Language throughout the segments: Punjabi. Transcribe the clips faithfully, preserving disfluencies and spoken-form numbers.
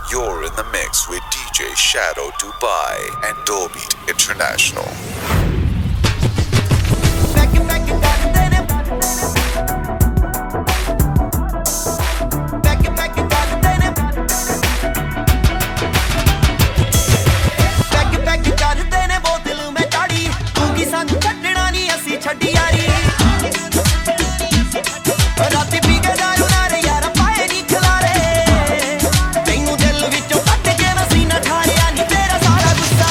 You're in the mix with D J Shadow Dubai and Dobeat International. Back it, back it, back it, back it, back it, back it, back it, ਕਰਦੇ ਨੇ ਬੋਤਲ ਮੈਂ ਤਾੜੀ ਤੂੰ ਕੀ ਸਾਨੂੰ ਛੱਡਣਾ ਨਹੀਂ ਅਸੀਂ ਛੱਡੀ ਯਾਰੀ ਰਾਤੀ ਪੀ ਕੇ ਦਾਰੂ ਨਾਲ ਯਾਰ ਪਾਏ ਨਹੀਂ ਖਲਾਰੇ ਤੈਨੂੰ ਦਿਲ ਵਿੱਚੋਂ ਕੱਢ ਕੇ ਮੈਂ ਸੀਨਾ ਠਾਰਿਆ ਨਹੀਂ ਤੇਰਾ ਸਾਰਾ ਗੁੱਸਾ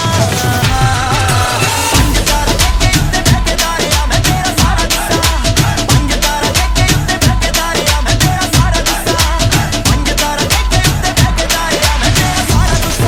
ਪੰਜ ਤਾਰਾ ਦੇ ਕੇ ਉੱਤੇ ਬੈਠੇਦਾਰਿਆ ਮੈਂ ਤੇਰਾ ਸਾਰਾ ਗੁੱਸਾ ਪੰਜ ਤਾਰਾ ਦੇ ਕੇ ਉੱਤੇ ਬੈਠੇਦਾਰਿਆ ਮੈਂ ਤੇਰਾ ਸਾਰਾ ਗੁੱਸਾ ਪੰਜ ਤਾਰਾ ਦੇ ਕੇ ਉੱਤੇ ਬੈਠੇਦਾਰਿਆ ਮੈਂ ਤੇਰਾ ਸਾਰਾ ਗੁੱਸਾ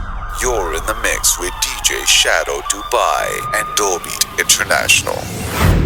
You're in the mix with D J Shadow Dubai and Dobeat International.